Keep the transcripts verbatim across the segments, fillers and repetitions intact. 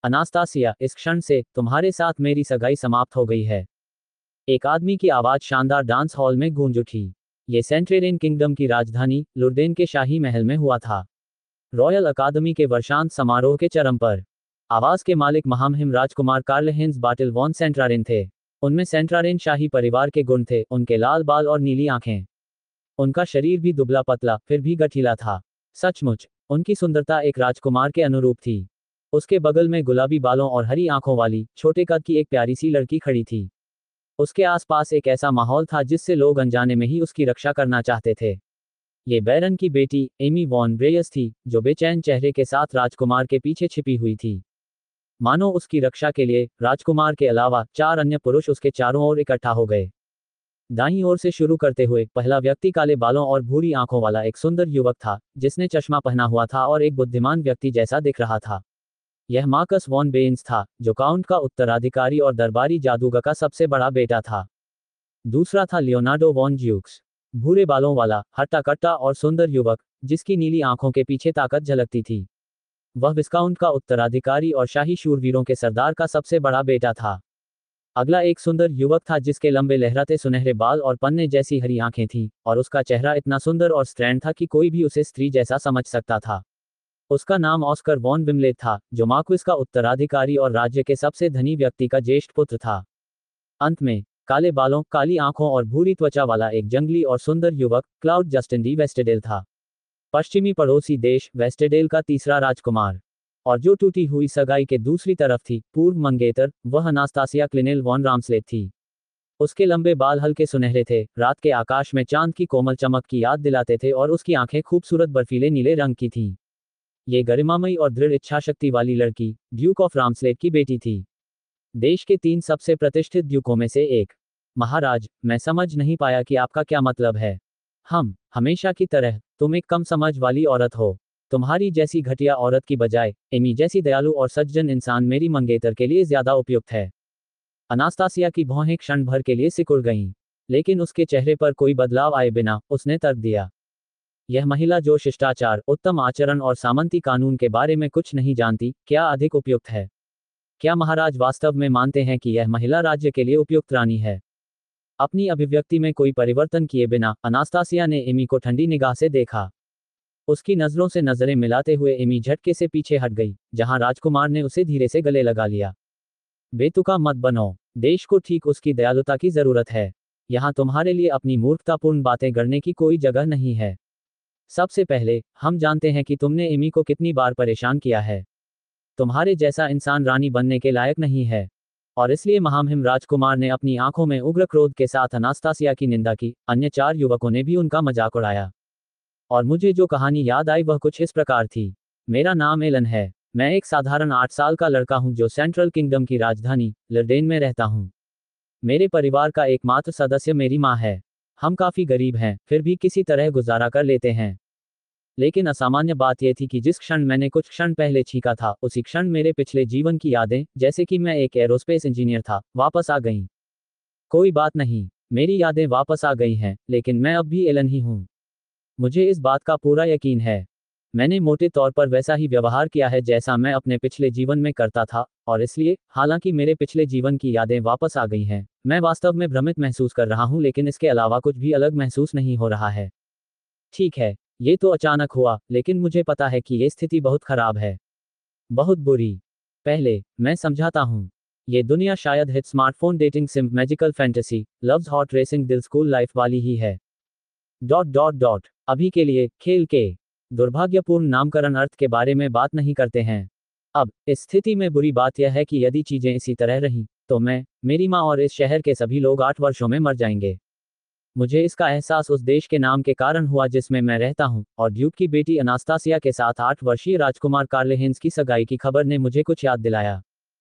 Anastasia, इस क्षण से तुम्हारे साथ मेरी सगाई समाप्त हो गई है। एक आदमी की आवाज शानदार डांस हॉल में गूंज उठी। ये सेंट्रेरियन किंगडम की राजधानी लुर्देन के शाही महल में हुआ था। रॉयल अकादमी के वर्षांत समारोह के चरम पर। आवाज के मालिक महामहिम राजकुमार कार्ल हेंज बाटिल वॉन सेंट्रारेन थे। उनमें सेंट्रारेन शाही परिवार के गुण थे, उनके लाल बाल और नीली आंखें। उनका शरीर भी दुबला पतला फिर भी गठीला था। सचमुच उनकी सुंदरता एक राजकुमार के अनुरूप थी। उसके बगल में गुलाबी बालों और हरी आंखों वाली छोटे कद की एक प्यारी सी लड़की खड़ी थी। उसके आसपास एक ऐसा माहौल था जिससे लोग अनजाने में ही उसकी रक्षा करना चाहते थे। ये बैरन की बेटी एमी वॉन ब्रेयस थी, जो बेचैन चेहरे के साथ राजकुमार के पीछे छिपी हुई थी। मानो उसकी रक्षा के लिए राजकुमार के अलावा चार अन्य पुरुष उसके चारों ओर इकट्ठा हो गए। दाईं ओर से शुरू करते हुए पहला व्यक्ति काले बालों और भूरी आंखों वाला एक सुंदर युवक था, जिसने चश्मा पहना हुआ था और एक बुद्धिमान व्यक्ति जैसा दिख रहा था। यह मार्कस वॉन बेन्स था, जो काउंट का उत्तराधिकारी और दरबारी जादूगर का सबसे बड़ा बेटा था। दूसरा था लियोनार्डो वॉन ज्यूक्स, भूरे बालों वाला हट्टा कट्टा और सुंदर युवक, जिसकी नीली आंखों के पीछे ताकत झलकती थी। वह विस्काउंट का उत्तराधिकारी और शाही शूरवीरों के सरदार का सबसे बड़ा बेटा था। अगला एक सुंदर युवक था जिसके लंबे लहराते सुनहरे बाल और पन्ने जैसी हरी आंखें थीं, और उसका चेहरा इतना सुंदर और स्ट्रैंड था कि कोई भी उसे स्त्री जैसा समझ सकता था। उसका नाम ऑस्कर वॉन बिमलेट था, जो मार्क्विस का उत्तराधिकारी और राज्य के सबसे धनी व्यक्ति का ज्येष्ठ पुत्र था। अंत में काले बालों, काली आंखों और भूरी त्वचा वाला एक जंगली और सुंदर युवक क्लाउड जस्टिन डी वेस्टेडेल था। पश्चिमी पड़ोसी देश वेस्टेडेल का तीसरा राजकुमार, और जो टूटी हुई सगाई के दूसरी तरफ थी, पूर्व मंगेतर, वह अनास्तासिया क्लिनेल वॉन रामस्लेट थी। उसके लंबे बाल हल्के सुनहरे थे, रात के आकाश में चांद की कोमल चमक की याद दिलाते थे, और उसकी आंखें खूबसूरत बर्फीले नीले रंग की थीं। ये गरिमामयी और दृढ़ इच्छाशक्ति वाली लड़की ड्यूक ऑफ रामस्लेट की बेटी थी। देश के तीन सबसे प्रतिष्ठित ड्यूकों में से एक। महाराज, मैं समझ नहीं पाया कि आपका क्या मतलब है। हम हमेशा की तरह, तुम एक कम समझ वाली औरत हो। तुम्हारी जैसी घटिया औरत की बजाय एमी जैसी दयालु और सज्जन इंसान मेरी मंगेतर के लिए ज्यादा उपयुक्त है। अनास्तासिया की भौहें क्षण भर के लिए सिकुड़ गईं, लेकिन उसके चेहरे पर कोई बदलाव आए बिना उसने तर्क दिया, यह महिला जो शिष्टाचार, उत्तम आचरण और सामंती कानून के बारे में कुछ नहीं जानती, क्या अधिक उपयुक्त है? क्या महाराज वास्तव में मानते हैं कि यह महिला राज्य के लिए उपयुक्त रानी है? अपनी अभिव्यक्ति में कोई परिवर्तन किए बिना अनास्तासिया ने एमी को ठंडी निगाह से देखा। उसकी नजरों से नजरें मिलाते हुए एमी झटके से पीछे हट गई, जहां राजकुमार ने उसे धीरे से गले लगा लिया। बेतुका मत बनो, देश को ठीक उसकी दयालुता की जरूरत है। यहाँ तुम्हारे लिए अपनी मूर्खतापूर्ण बातें करने की कोई जगह नहीं है। सबसे पहले, हम जानते हैं कि तुमने एमी को कितनी बार परेशान किया है। तुम्हारे जैसा इंसान रानी बनने के लायक नहीं है। और इसलिए महामहिम राजकुमार ने अपनी आंखों में उग्र क्रोध के साथ अनास्तासिया की निंदा की। अन्य चार युवकों ने भी उनका मजाक उड़ाया। और मुझे जो कहानी याद आई वह कुछ इस प्रकार थी। मेरा नाम एलन है। मैं एक साधारण आठ साल का लड़का हूं जो सेंट्रल किंगडम की राजधानी लुर्देन में रहता हूं। मेरे परिवार का एकमात्र सदस्य मेरी माँ है। हम काफी गरीब हैं, फिर भी किसी तरह गुजारा कर लेते हैं। लेकिन असामान्य बात यह थी कि जिस क्षण मैंने कुछ क्षण पहले छींका था, उसी क्षण मेरे पिछले जीवन की यादें, जैसे कि मैं एक एरोस्पेस इंजीनियर था, वापस आ गईं। कोई बात नहीं, मेरी यादें वापस आ गई हैं, लेकिन मैं अब भी एलन ही हूं। मुझे इस बात का पूरा यकीन है। मैंने मोटे तौर पर वैसा ही व्यवहार किया है जैसा मैं अपने पिछले जीवन में करता था, और इसलिए, हालांकि मेरे पिछले जीवन की यादें वापस आ गई हैं, मैं वास्तव में भ्रमित महसूस कर रहा हूं, लेकिन इसके अलावा कुछ भी अलग महसूस नहीं हो रहा है। ठीक है, ये तो अचानक हुआ, लेकिन मुझे पता है कि ये स्थिति बहुत खराब है। बहुत बुरी। पहले, मैं समझाता हूँ। ये दुनिया शायद hit smartphone dating sim magical fantasy loves hot racing दिल स्कूल लाइफ वाली ही है। डॉट डॉट डॉट अभी के लिए, खेल के दुर्भाग्यपूर्ण नामकरण अर्थ के बारे में बात नहीं करते हैं। अब, इस स्थिति में बुरी बात यह है कि यदि चीजें इसी तरह रहीं, तो मैं, मेरी माँ और इस शहर के सभी लोग आठ वर्षों में मर जाएंगे। मुझे इसका एहसास उस देश के नाम के कारण हुआ जिसमें मैं रहता हूँ, और ड्यूक की बेटी अनास्तासिया के साथ आठ वर्षीय राजकुमार कार्ल हेंज की सगाई की खबर ने मुझे कुछ याद दिलाया।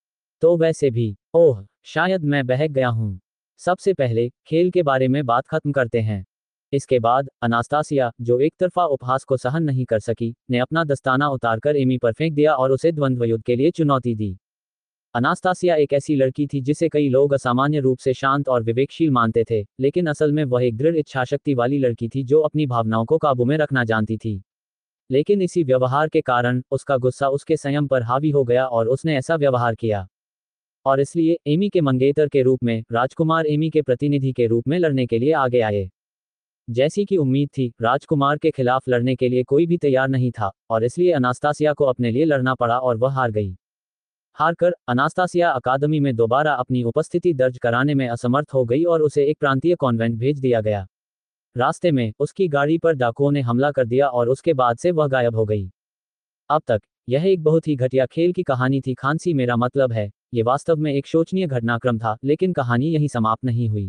तो वैसे भी, ओह, शायद मैं बहक गया हूँ। सबसे पहले, खेल के बारे में बात खत्म करते हैं। इसके बाद, अनास्तासिया, जो एक तरफा उपहास को सहन नहीं कर सकी, ने अपना दस्ताना उतारकर एमी पर फेंक दिया और उसे द्वंद्व युद्ध के लिए चुनौती दी। अनास्तासिया एक ऐसी लड़की थी जिसे कई लोग असामान्य रूप से शांत और विवेकशील मानते थे, लेकिन असल में वह एक दृढ़ इच्छाशक्ति वाली लड़की थी जो अपनी भावनाओं को काबू में रखना जानती थी। लेकिन इसी व्यवहार के कारण उसका गुस्सा उसके संयम पर हावी हो गया और उसने ऐसा व्यवहार किया। और इसलिए एमी के मंगेतर के रूप में राजकुमार एमी के प्रतिनिधि के रूप में लड़ने के लिए आगे आए। जैसी कि उम्मीद थी, राजकुमार के खिलाफ लड़ने के लिए कोई भी तैयार नहीं था, और इसलिए अनास्तासिया को अपने लिए लड़ना पड़ा और वह हार गई। हारकर अनास्तासिया अकादमी में दोबारा अपनी उपस्थिति दर्ज कराने में असमर्थ हो गई और उसे एक प्रांतीय कॉन्वेंट भेज दिया गया। रास्ते में उसकी गाड़ी पर डाकुओं ने हमला कर दिया और उसके बाद से वह गायब हो गई। अब तक यह एक बहुत ही घटिया खेल की कहानी थी खांसी, मेरा मतलब है ये वास्तव में एक शोचनीय घटनाक्रम था, लेकिन कहानी यहीं समाप्त नहीं हुई।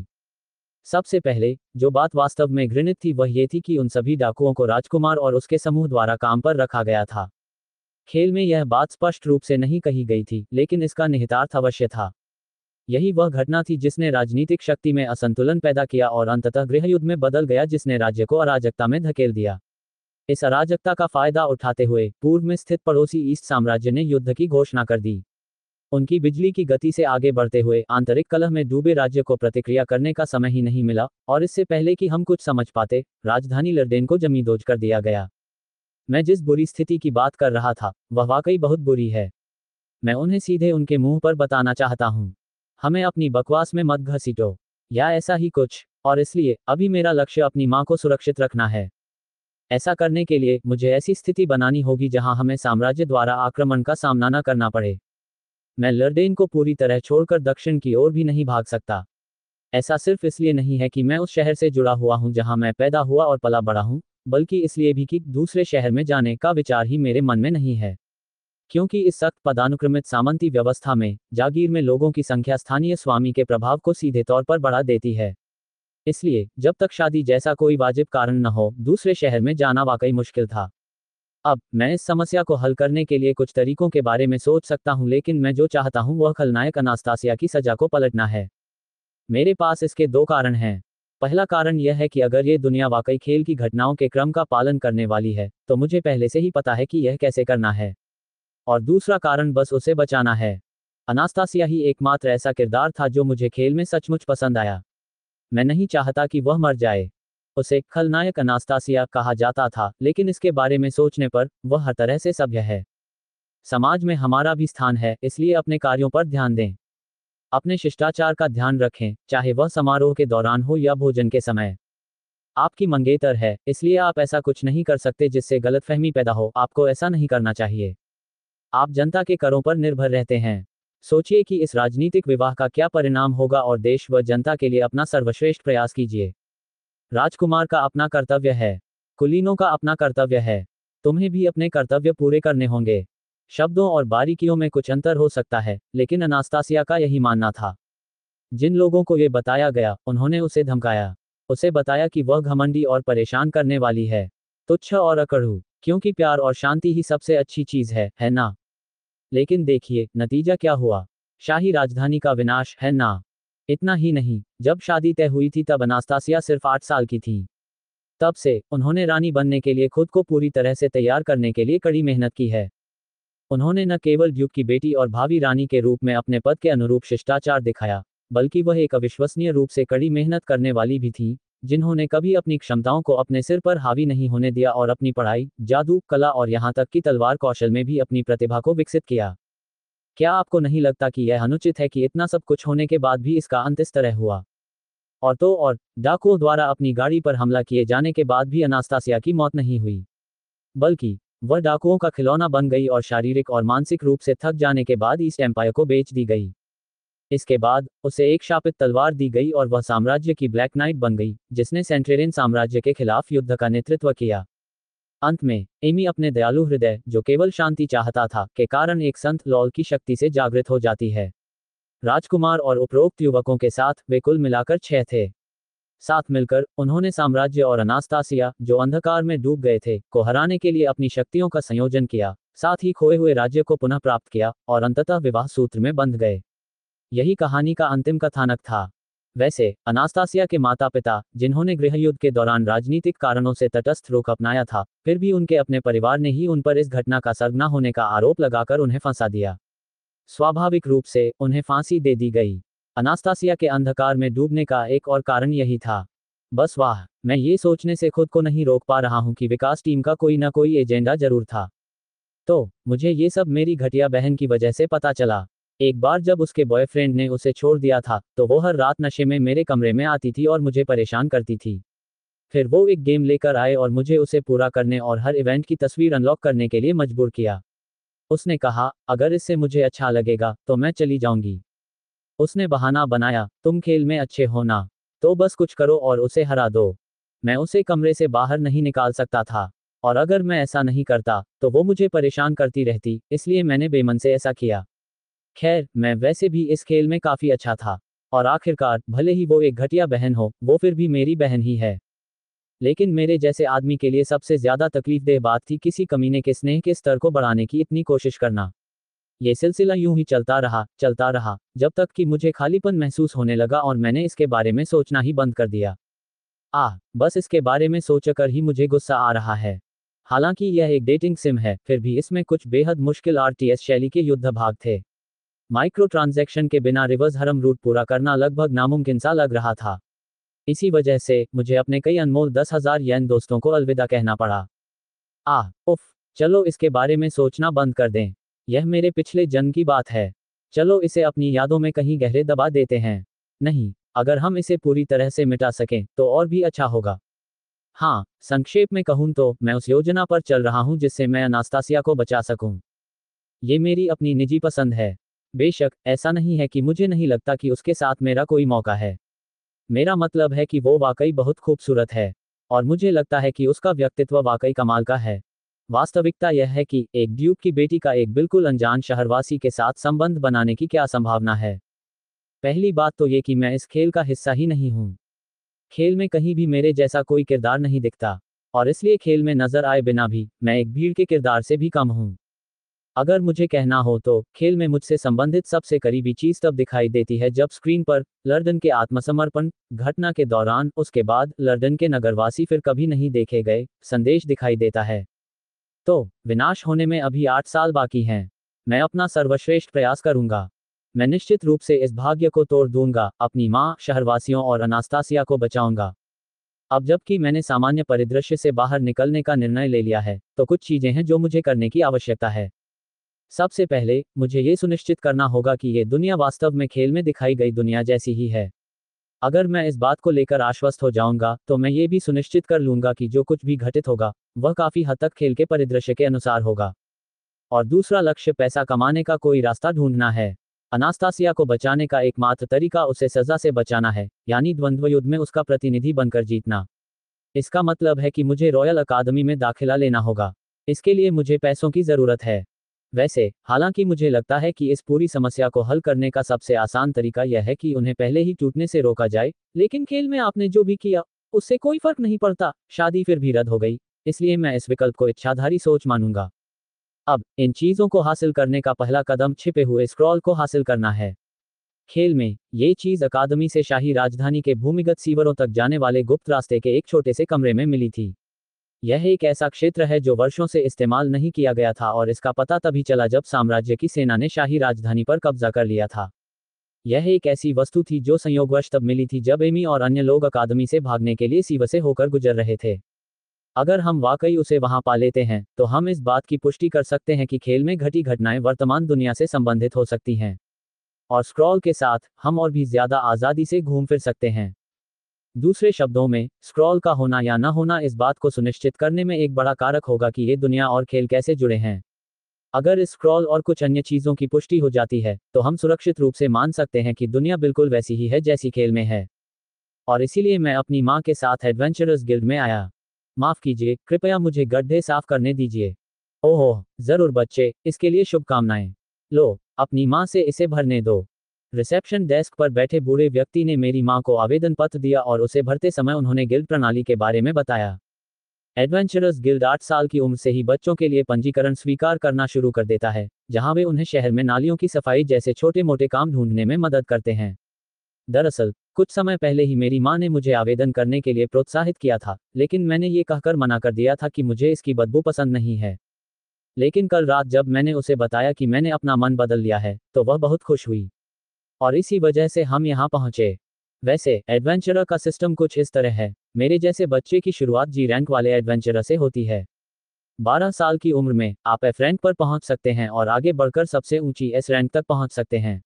सबसे पहले जो बात वास्तव में घृणित थी वह ये थी कि उन सभी डाकुओं को राजकुमार और उसके समूह द्वारा काम पर रखा गया था। खेल में यह बात स्पष्ट रूप से नहीं कही गई थी, लेकिन इसका निहितार्थ अवश्य था। यही वह घटना थी जिसने राजनीतिक शक्ति में असंतुलन पैदा किया और अंततः गृहयुद्ध में बदल गया, जिसने राज्य को अराजकता में धकेल दिया। इस अराजकता का फायदा उठाते हुए पूर्व में स्थित पड़ोसी ईस्ट साम्राज्य ने युद्ध की घोषणा कर दी। उनकी बिजली की गति से आगे बढ़ते हुए आंतरिक कलह में डूबे राज्य को प्रतिक्रिया करने का समय ही नहीं मिला, और इससे पहले कि हम कुछ समझ पाते, राजधानी लर्डेन को जमींदोज कर दिया गया। मैं जिस बुरी स्थिति की बात कर रहा था वह वाकई बहुत बुरी है। मैं उन्हें सीधे उनके मुंह पर बताना चाहता हूं, हमें अपनी बकवास में मत घसीटो, या ऐसा ही कुछ। और इसलिए अभी मेरा लक्ष्य अपनी मां को सुरक्षित रखना है। ऐसा करने के लिए मुझे ऐसी स्थिति बनानी होगी जहां हमें साम्राज्य द्वारा आक्रमण का सामना न करना पड़े। मैं लर्डेन को पूरी तरह छोड़कर दक्षिण की ओर भी नहीं भाग सकता। ऐसा सिर्फ इसलिए नहीं है कि मैं उस शहर से जुड़ा हुआ हूं जहां मैं पैदा हुआ और पला बड़ा हूं, बल्कि इसलिए भी कि दूसरे शहर में जाने का विचार ही मेरे मन में नहीं है। क्योंकि इस सख्त पदानुक्रमित सामंती व्यवस्था में जागीर में लोगों की संख्या स्थानीय स्वामी के प्रभाव को सीधे तौर पर बढ़ा देती है। इसलिए जब तक शादी जैसा कोई वाजिब कारण न हो, दूसरे शहर में जाना वाकई मुश्किल था। अब मैं इस समस्या को हल करने के लिए कुछ तरीकों के बारे में सोच सकता हूं, लेकिन मैं जो चाहता हूं वह खलनायक अनास्तासिया की सजा को पलटना है। मेरे पास इसके दो कारण हैं। पहला कारण यह है कि अगर ये दुनिया वाकई खेल की घटनाओं के क्रम का पालन करने वाली है, तो मुझे पहले से ही पता है कि यह कैसे करना है। और दूसरा कारण बस उसे बचाना है। अनास्तासिया ही एकमात्र ऐसा किरदार था जो मुझे खेल में सचमुच पसंद आया। मैं नहीं चाहता कि वह मर जाए। उसे खलनायक अनास्तासिया कहा जाता था, लेकिन इसके बारे में सोचने पर वह हर तरह से सभ्य है। समाज में हमारा भी स्थान है, इसलिए अपने कार्यों पर ध्यान दें। अपने शिष्टाचार का ध्यान रखें, चाहे वह समारोह के दौरान हो या भोजन के समय। आपकी मंगेतर है, इसलिए आप ऐसा कुछ नहीं कर सकते जिससे गलतफहमी पैदा हो। आपको ऐसा नहीं करना चाहिए। आप जनता के करों पर निर्भर रहते हैं। सोचिए कि इस राजनीतिक विवाह का क्या परिणाम होगा और देश व जनता के लिए अपना सर्वश्रेष्ठ प्रयास कीजिए। राजकुमार का अपना कर्तव्य है, कुलीनों का अपना कर्तव्य है। तुम्हें भी अपने कर्तव्य पूरे करने होंगे। शब्दों और बारीकियों में कुछ अंतर हो सकता है, लेकिन अनास्तासिया का यही मानना था। जिन लोगों को ये बताया गया, उन्होंने उसे धमकाया। उसे बताया कि वह घमंडी और परेशान करने वाली है, तुच्छ और अकड़ू, क्योंकि प्यार और शांति ही सबसे अच्छी चीज है, है ना? लेकिन देखिए नतीजा क्या हुआ। शाही राजधानी का विनाश, है ना? इतना ही नहीं, जब शादी तय हुई थी तब अनास्तासिया सिर्फ आठ साल की थी। तब से उन्होंने रानी बनने के लिए खुद को पूरी तरह से तैयार करने के लिए कड़ी मेहनत की है। उन्होंने न केवल ड्यूक की बेटी और भावी रानी के रूप में अपने पद के अनुरूप शिष्टाचार दिखाया, बल्कि वह एक अविश्वसनीय रूप से कड़ी मेहनत करने वाली भी थी, जिन्होंने कभी अपनी क्षमताओं को अपने सिर पर हावी नहीं होने दिया और अपनी पढ़ाई, जादू, कला और यहाँ तक कि तलवार कौशल में भी अपनी प्रतिभा को विकसित किया। क्या आपको नहीं लगता कि यह अनुचित है कि इतना सब कुछ होने के बाद भी इसका अंत इस तरह हुआ? और तो और, डाकुओं द्वारा अपनी गाड़ी पर हमला किए जाने के बाद भी अनास्तासिया की मौत नहीं हुई, बल्कि वह डाकुओं का खिलौना बन गई और शारीरिक और मानसिक रूप से थक जाने के बाद ईस्ट एम्पायर को बेच दी गई। इसके बाद उसे एक शापित तलवार दी गई और वह साम्राज्य की ब्लैक नाइट बन गई, जिसने सेंट्रेरियन साम्राज्य के खिलाफ युद्ध का नेतृत्व किया। अंत में एमी अपने दयालु हृदय, जो केवल शांति चाहता था, के कारण एक संत लॉल की शक्ति से जागृत हो जाती है। राजकुमार और उपरोक्त युवकों के साथ वे कुल मिलाकर छह थे। साथ मिलकर उन्होंने साम्राज्य और अनास्तासिया, जो अंधकार में डूब गए थे, को हराने के लिए अपनी शक्तियों का संयोजन किया, साथ ही खोए हुए राज्य को पुनः प्राप्त किया और अंततः विवाह सूत्र में बंध गए। यही कहानी का अंतिम कथानक था। वैसे अनास्तासिया के माता पिता, जिन्होंने गृहयुद्ध के दौरान राजनीतिक कारणों से तटस्थ रुख अपनाया था, फिर भी उनके अपने परिवार ने ही उन पर इस घटना का सर्ग न होने का आरोप लगाकर उन्हें फंसा दिया। स्वाभाविक रूप से उन्हें फांसी दे दी गई। अनास्तासिया के अंधकार में डूबने का एक और कारण यही था। बस वाह, मैं ये सोचने से खुद को नहीं रोक पा रहा हूँ कि विकास टीम का कोई ना कोई एजेंडा जरूर था। तो मुझे ये सब मेरी घटिया बहन की वजह से पता चला। एक बार जब उसके बॉयफ्रेंड ने उसे छोड़ दिया था, तो वो हर रात नशे में मेरे कमरे में आती थी और मुझे परेशान करती थी। फिर वो एक गेम लेकर आए और मुझे उसे पूरा करने और हर इवेंट की तस्वीर अनलॉक करने के लिए मजबूर किया। उसने कहा, अगर इससे मुझे अच्छा लगेगा तो मैं चली जाऊंगी। उसने बहाना बनाया, तुम खेल में अच्छे हो ना, तो बस कुछ करो और उसे हरा दो। मैं उसे कमरे से बाहर नहीं निकाल सकता था, और अगर मैं ऐसा नहीं करता तो वो मुझे परेशान करती रहती, इसलिए मैंने बेमन से ऐसा किया। खैर, मैं वैसे भी इस खेल में काफी अच्छा था, और आखिरकार भले ही वो एक घटिया बहन हो, वो फिर भी मेरी बहन ही है। लेकिन मेरे जैसे आदमी के लिए सबसे ज्यादा तकलीफदेह बात थी किसी कमीने के स्नेह के स्तर को बढ़ाने की इतनी कोशिश करना। ये सिलसिला यूं ही चलता रहा चलता रहा जब तक कि मुझे खालीपन महसूस होने लगा और मैंने इसके बारे में सोचना ही बंद कर दिया। आह, बस इसके बारे में सोचकर ही मुझे गुस्सा आ रहा है। हालांकि यह एक डेटिंग सिम है, फिर भी इसमें कुछ बेहद मुश्किल आरटीएस शैली के युद्ध भाग थे। माइक्रो ट्रांजैक्शन के बिना रिवर्स हरम रूट पूरा करना लगभग नामुमकिन सा लग रहा था। इसी वजह से मुझे अपने कई अनमोल दस हजार येन दोस्तों को अलविदा कहना पड़ा। आह, उफ, चलो इसके बारे में सोचना बंद कर दें। यह मेरे पिछले जन्म की बात है। चलो इसे अपनी यादों में कहीं गहरे दबा देते हैं। नहीं, अगर हम इसे पूरी तरह से मिटा सकें तो और भी अच्छा होगा। हाँ, संक्षेप में कहूँ तो मैं उस योजना पर चल रहा हूँ जिससे मैं अनास्तासिया को बचा सकूं। ये मेरी अपनी निजी पसंद है। बेशक, ऐसा नहीं है कि मुझे नहीं लगता कि उसके साथ मेरा कोई मौका है। मेरा मतलब है कि वो वाकई बहुत खूबसूरत है, और मुझे लगता है कि उसका व्यक्तित्व वाकई कमाल का है। वास्तविकता यह है कि एक ड्यूक की बेटी का एक बिल्कुल अनजान शहरवासी के साथ संबंध बनाने की क्या संभावना है। पहली बात तो ये कि मैं इस खेल का हिस्सा ही नहीं हूँ। खेल में कहीं भी मेरे जैसा कोई किरदार नहीं दिखता, और इसलिए खेल में नजर आए बिना भी मैं एक भीड़ के किरदार से भी कम हूँ। अगर मुझे कहना हो तो खेल में मुझसे संबंधित सबसे करीबी चीज तब दिखाई देती है जब स्क्रीन पर लर्डन के आत्मसमर्पण घटना के दौरान उसके बाद लर्डन के नगरवासी फिर कभी नहीं देखे गए संदेश दिखाई देता है। तो विनाश होने में अभी आठ साल बाकी हैं। मैं अपना सर्वश्रेष्ठ प्रयास करूंगा। मैं निश्चित रूप से इस भाग्य को तोड़ दूंगा, अपनी माँ, शहरवासियों और अनास्तासिया को बचाऊंगा। अब जबकि मैंने सामान्य परिदृश्य से बाहर निकलने का निर्णय ले लिया है, तो कुछ चीजें हैं जो मुझे करने की आवश्यकता है। सबसे पहले, मुझे ये सुनिश्चित करना होगा कि ये दुनिया वास्तव में खेल में दिखाई गई दुनिया जैसी ही है। अगर मैं इस बात को लेकर आश्वस्त हो जाऊंगा, तो मैं ये भी सुनिश्चित कर लूंगा कि जो कुछ भी घटित होगा, वह काफी हद तक खेल के परिदृश्य के अनुसार होगा। और दूसरा लक्ष्य पैसा कमाने का कोई रास्ता ढूंढना है। अनास्तासिया को बचाने का एकमात्र तरीका उसे सजा से बचाना है, यानी द्वंद्व युद्ध में उसका प्रतिनिधि बनकर जीतना। इसका मतलब है कि मुझे रॉयल अकादमी में दाखिला लेना होगा। इसके लिए मुझे पैसों की जरूरत है। वैसे, हालांकि मुझे लगता है कि इस पूरी समस्या को हल करने का सबसे आसान तरीका यह है कि उन्हें पहले ही टूटने से रोका जाए, लेकिन खेल में आपने जो भी किया, उससे कोई फर्क नहीं पड़ता, शादी फिर भी रद्द हो गई, इसलिए मैं इस विकल्प को इच्छाधारी सोच मानूंगा। अब, इन चीजों को हासिल करने का पहला कदम छिपे हुए स्क्रॉल को हासिल करना है। खेल में, ये चीज अकादमी से शाही राजधानी के भूमिगत सीवरों तक जाने वाले गुप्त रास्ते के एक छोटे से कमरे में मिली थी। यह एक ऐसा क्षेत्र है जो वर्षों से इस्तेमाल नहीं किया गया था और इसका पता तभी चला जब साम्राज्य की सेना ने शाही राजधानी पर कब्जा कर लिया था। यह एक ऐसी वस्तु थी जो संयोगवश तब मिली थी जब एमी और अन्य लोग अकादमी से भागने के लिए सीवर से होकर गुजर रहे थे। अगर हम वाकई उसे वहां पा लेते हैं, तो हम इस बात की पुष्टि कर सकते हैं कि खेल में घटी घटनाएं वर्तमान दुनिया से संबंधित हो सकती हैं। और स्क्रॉल के साथ, हम और भी ज्यादा आज़ादी से घूम फिर सकते हैं। दूसरे शब्दों में, स्क्रॉल का होना या न होना इस बात को सुनिश्चित करने में एक बड़ा कारक होगा कि ये दुनिया और खेल कैसे जुड़े हैं। अगर इस स्क्रॉल और कुछ अन्य चीजों की पुष्टि हो जाती है, तो हम सुरक्षित रूप से मान सकते हैं कि दुनिया बिल्कुल वैसी ही है जैसी खेल में है। और इसीलिए मैं अपनी माँ के साथ एडवेंचरर्स गिल्ड में आया। माफ कीजिए, कृपया मुझे गड्ढे साफ करने दीजिए। ओह, जरूर बच्चे, इसके लिए शुभकामनाएं। लो, अपनी माँ से इसे भरने दो। रिसेप्शन डेस्क पर बैठे बूढ़े व्यक्ति ने मेरी माँ को आवेदन पत्र दिया और उसे भरते समय उन्होंने गिल्ड प्रणाली के बारे में बताया। एडवेंचरर्स गिल्ड आठ साल की उम्र से ही बच्चों के लिए पंजीकरण स्वीकार करना शुरू कर देता है, जहां वे उन्हें शहर में नालियों की सफाई जैसे छोटे मोटे काम ढूंढने में मदद करते हैं। दरअसल, कुछ समय पहले ही मेरी माँ ने मुझे आवेदन करने के लिए प्रोत्साहित किया था, लेकिन मैंने ये कहकर मना कर दिया था कि मुझे इसकी बदबू पसंद नहीं है। लेकिन कल रात जब मैंने उसे बताया कि मैंने अपना मन बदल लिया है, तो वह बहुत खुश हुई। और इसी वजह से हम यहाँ पहुँचे। वैसे, एडवेंचरर का सिस्टम कुछ इस तरह है। मेरे जैसे बच्चे की शुरुआत जी रैंक वाले एडवेंचर से होती है। बारह साल की उम्र में आप एफ रैंक पर पहुंच सकते हैं और आगे बढ़कर सबसे ऊंची एस रैंक तक पहुंच सकते हैं।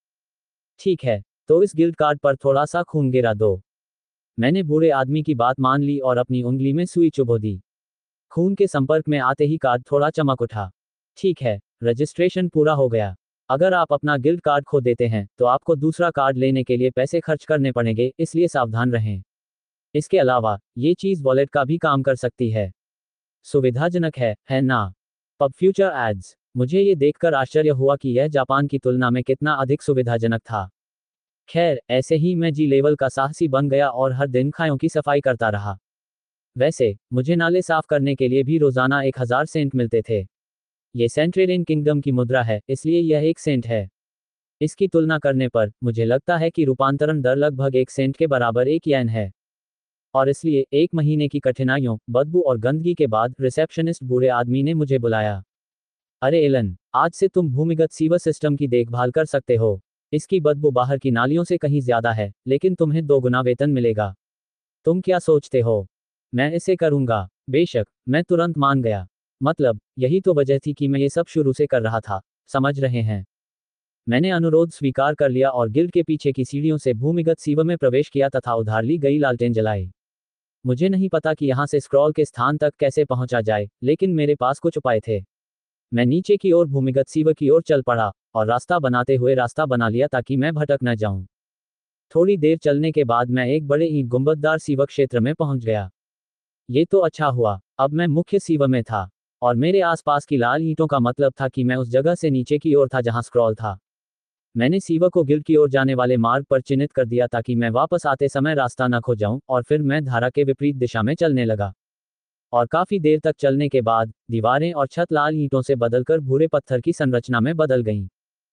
ठीक है, तो इस गिल्ड कार्ड पर थोड़ा सा खून गिरा दो। मैंने बूढ़े आदमी की बात मान ली और अपनी उंगली में सुई चुभो दी। खून के संपर्क में आते ही कार्ड थोड़ा चमक उठा। ठीक है, रजिस्ट्रेशन पूरा हो गया। अगर आप अपना गिल्ड कार्ड खो देते हैं तो आपको दूसरा कार्ड लेने के लिए पैसे खर्च करने पड़ेंगे, इसलिए सावधान रहें। इसके अलावा ये चीज़ वॉलेट का भी काम कर सकती है। सुविधाजनक है, है ना? पब फ्यूचर एड्स। मुझे ये देखकर आश्चर्य हुआ कि यह जापान की तुलना में कितना अधिक सुविधाजनक था। खैर, ऐसे ही मैं जी लेवल का साहसी बन गया और हर दिन खायों की सफाई करता रहा। वैसे मुझे नाले साफ करने के लिए भी रोजाना एक हजार सेंट मिलते थे। ये सेंट्रेलियन किंगडम की मुद्रा है, इसलिए यह एक सेंट है। इसकी तुलना करने पर मुझे लगता है कि रूपांतरण दर लगभग एक सेंट के बराबर एक येन है। और इसलिए एक महीने की कठिनाइयों, बदबू और गंदगी के बाद रिसेप्शनिस्ट बूढ़े आदमी ने मुझे बुलाया। अरे एलन, आज से तुम भूमिगत सीवर सिस्टम की देखभाल कर सकते हो। इसकी बदबू बाहर की नालियों से कहीं ज्यादा है, लेकिन तुम्हें दोगुना वेतन मिलेगा। तुम क्या सोचते हो? मैं इसे करूंगा। बेशक, मैं तुरंत मान गया। मतलब, यही तो वजह थी कि मैं ये सब शुरू से कर रहा था, समझ रहे हैं? मैंने अनुरोध स्वीकार कर लिया और गिल्ड के पीछे की सीढ़ियों से भूमिगत सीवर में प्रवेश किया तथा उधार ली गई लालटेन जलाई। मुझे नहीं पता कि यहाँ से स्क्रॉल के स्थान तक कैसे पहुंचा जाए, लेकिन मेरे पास कुछ उपाय थे। मैं नीचे की ओर भूमिगत सीवर की ओर चल पड़ा और रास्ता बनाते हुए रास्ता बना लिया ताकि मैं भटक न जाऊं। थोड़ी देर चलने के बाद मैं एक बड़े ईंट गुंबददार सीवर क्षेत्र में पहुंच गया। ये तो अच्छा हुआ, अब मैं मुख्य सीवर में था और मेरे आसपास की लाल ईंटों का मतलब था कि मैं उस जगह से नीचे की ओर था जहां स्क्रॉल था। मैंने सीवर को गिल्ड की ओर जाने वाले मार्ग पर चिन्हित कर दिया ताकि मैं वापस आते समय रास्ता न खो जाऊं, और फिर मैं धारा के विपरीत दिशा में चलने लगा। और काफी देर तक चलने के बाद दीवारें और छत लाल ईंटों से बदलकर भूरे पत्थर की संरचना में बदल गईं।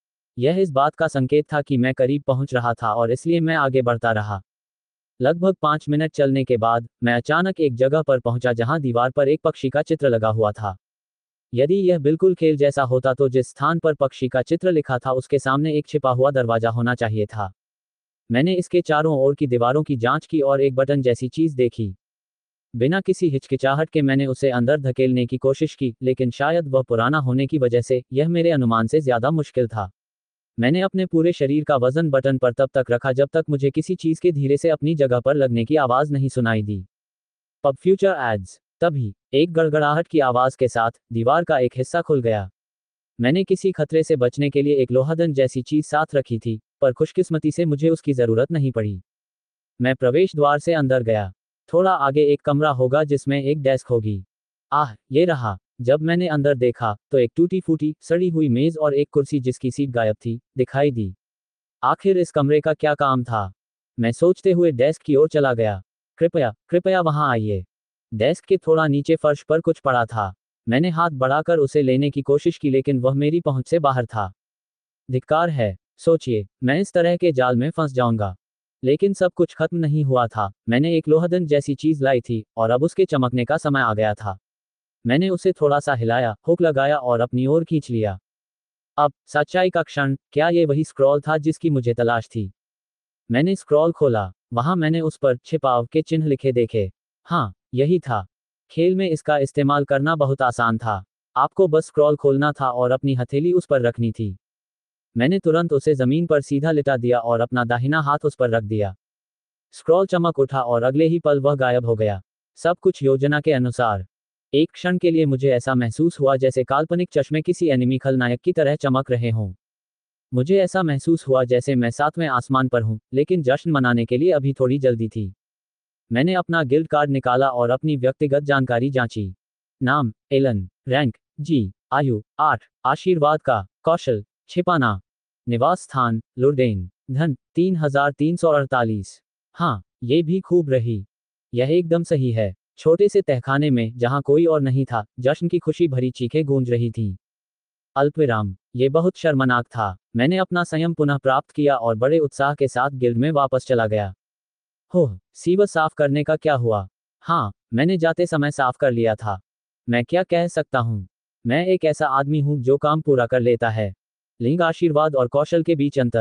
यह इस बात का संकेत था कि मैं करीब पहुंच रहा था और इसलिए मैं आगे बढ़ता रहा। लगभग पाँच मिनट चलने के बाद मैं अचानक एक जगह पर पहुंचा जहां दीवार पर एक पक्षी का चित्र लगा हुआ था। यदि यह बिल्कुल खेल जैसा होता तो जिस स्थान पर पक्षी का चित्र लिखा था उसके सामने एक छिपा हुआ दरवाजा होना चाहिए था। मैंने इसके चारों ओर की दीवारों की जांच की और एक बटन जैसी चीज देखी। बिना किसी हिचकिचाहट के मैंने उसे अंदर धकेलने की कोशिश की, लेकिन शायद वह पुराना होने की वजह से यह मेरे अनुमान से ज्यादा मुश्किल था। मैंने अपने पूरे शरीर का वजन बटन पर तब तक रखा जब तक मुझे किसी चीज के धीरे से अपनी जगह पर लगने की आवाज नहीं सुनाई दी। Pub future ads. तभी एक गड़गड़ाहट की आवाज के साथ दीवार का एक हिस्सा खुल गया। मैंने किसी खतरे से बचने के लिए एक लोहादंड जैसी चीज साथ रखी थी, पर खुशकिस्मती से मुझे उसकी जरूरत नहीं पड़ी। मैं प्रवेश द्वार से अंदर गया। थोड़ा आगे एक कमरा होगा जिसमें एक डेस्क होगी। आह, ये रहा। जब मैंने अंदर देखा तो एक टूटी फूटी सड़ी हुई मेज और एक कुर्सी जिसकी सीट गायब थी दिखाई दी। आखिर इस कमरे का क्या काम था? मैं सोचते हुए डेस्क की ओर चला गया। कृपया कृपया वहां आइए। डेस्क के थोड़ा नीचे फर्श पर कुछ पड़ा था। मैंने हाथ बढ़ाकर उसे लेने की कोशिश की लेकिन वह मेरी पहुंच से बाहर था। धिक्कार है, सोचिए, मैं इस तरह के जाल में फंस जाऊंगा। लेकिन सब कुछ खत्म नहीं हुआ था। मैंने एक लोहदंड जैसी चीज लाई थी और अब उसके चमकने का समय आ गया था। मैंने उसे थोड़ा सा हिलाया, हुक लगाया और अपनी ओर खींच लिया। अब सच्चाई का क्षण, क्या ये वही स्क्रॉल था जिसकी मुझे तलाश थी? मैंने स्क्रॉल खोला। वहां मैंने उस पर छिपाव के चिन्ह लिखे देखे। हाँ, यही था। खेल में इसका इस्तेमाल करना बहुत आसान था। आपको बस स्क्रॉल खोलना था और अपनी हथेली उस पर रखनी थी। मैंने तुरंत उसे जमीन पर सीधा लिटा दिया और अपना दाहिना हाथ उस पर रख दिया। स्क्रॉल चमक उठा और अगले ही पल वह गायब हो गया। सब कुछ योजना के अनुसार। एक क्षण के लिए मुझे ऐसा महसूस हुआ जैसे काल्पनिक चश्मे किसी एनिमी खलनायक की तरह चमक रहे हों। मुझे ऐसा महसूस हुआ जैसे मैं सातवें आसमान पर हूं, लेकिन जश्न मनाने के लिए अभी थोड़ी जल्दी थी। मैंने अपना गिल्ड कार्ड निकाला और अपनी व्यक्तिगत जानकारी जांची। नाम एलन, रैंक जी, आयु आठ, आशीर्वाद का कौशल छिपाना, निवास स्थान लुर्डेन, धन तीन हजार तीन सौ अड़तालीस। हाँ, ये भी खूब रही। यह एकदम सही है। छोटे से तहखाने में जहां कोई और नहीं था, जश्न की खुशी भरी चीखें गूंज रही थीं। अल्पविराम। ये बहुत शर्मनाक था। मैंने अपना संयम पुनः प्राप्त किया और बड़े उत्साह के साथ गिल्ड में वापस चला गया। होह, सीवर साफ करने का क्या हुआ? हाँ, मैंने जाते समय साफ कर लिया था। मैं क्या कह सकता हूँ? मैं एक ऐसा आदमी हूँ जो काम पूरा कर लेता है। लिंग, आशीर्वाद और कौशल के बीच अंतर।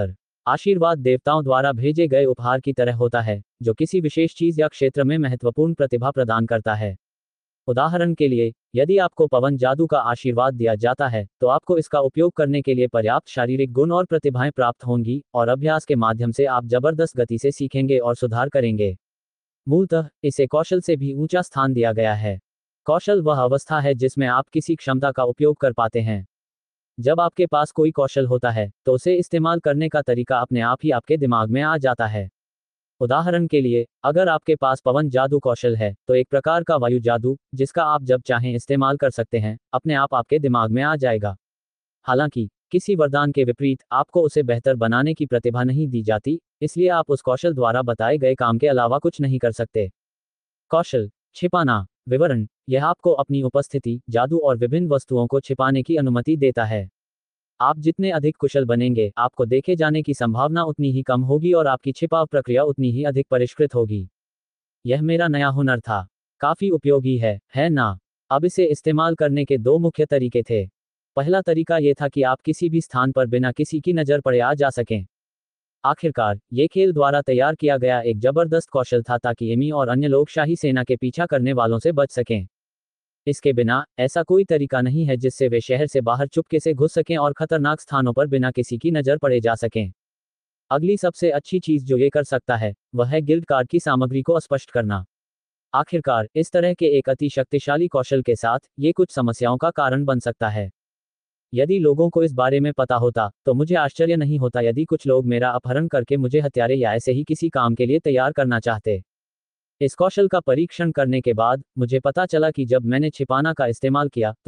आशीर्वाद देवताओं द्वारा भेजे गए उपहार की तरह होता है, जो किसी विशेष चीज या क्षेत्र में महत्वपूर्ण प्रतिभा प्रदान करता है। उदाहरण के लिए, यदि आपको पवन जादू का आशीर्वाद दिया जाता है, तो आपको इसका उपयोग करने के लिए पर्याप्त शारीरिक गुण और प्रतिभाएं प्राप्त होंगी, और अभ्यास के माध्यम से आप जबरदस्त गति से सीखेंगे और सुधार करेंगे। मूलतः इसे कौशल से भी ऊंचा स्थान दिया गया है। कौशल वह अवस्था है जिसमें आप किसी क्षमता का उपयोग कर पाते हैं। जब आपके पास कोई कौशल होता है, तो उसे इस्तेमाल करने का तरीका अपने आप ही आपके दिमाग में आ जाता है। उदाहरण के लिए, अगर आपके पास पवन जादू कौशल है, तो एक प्रकार का वायु जादू, जिसका आप जब चाहें इस्तेमाल कर सकते हैं, अपने आप आपके दिमाग में आ जाएगा। हालांकि किसी वरदान के विपरीत आपको उसे बेहतर बनाने की प्रतिभा नहीं दी जाती, इसलिए आप उस कौशल द्वारा बताए गए काम के अलावा कुछ नहीं कर सकते। कौशल छिपाना विवरण, यह आपको अपनी उपस्थिति, जादू और विभिन्न वस्तुओं को छिपाने की अनुमति देता है। आप जितने अधिक कुशल बनेंगे, आपको देखे जाने की संभावना उतनी ही कम होगी और आपकी छिपाव प्रक्रिया उतनी ही अधिक परिष्कृत होगी। यह मेरा नया हुनर था। काफी उपयोगी है, है ना? अब इसे इस्तेमाल करने के दो मुख्य तरीके थे। पहला तरीका यह था कि आप किसी भी स्थान पर बिना किसी की नजर पड़े आ जा सकें। आखिरकार, ये खेल द्वारा तैयार किया गया एक जबरदस्त कौशल था ताकि एमी और अन्य लोग शाही सेना के पीछा करने वालों से बच सकें। इसके बिना, ऐसा कोई तरीका नहीं है जिससे वे शहर से बाहर चुपके से घुस सकें और खतरनाक स्थानों पर बिना किसी की नजर पड़े जा सकें। अगली सबसे अच्छी चीज जो ये कर सकता है, वह है गिल्ड कार्ड की सामग्री को स्पष्ट करना। आखिरकार, इस तरह के एक अति शक्तिशाली कौशल के साथ, ये कुछ समस्याओं का कारण बन सकता है। यदि लोगों को इस बारे में पता होता, तो मुझे आश्चर्य नहीं होता यदि कुछ लोग मेरा अपहरण करके मुझे हत्यारे या ऐसे ही किसी काम के लिए तैयार करना चाहते। इस कौशल का परीक्षण करने के बाद, मुझे पता चला कि जब मैंने छिपाना का इस्तेमाल किया, तो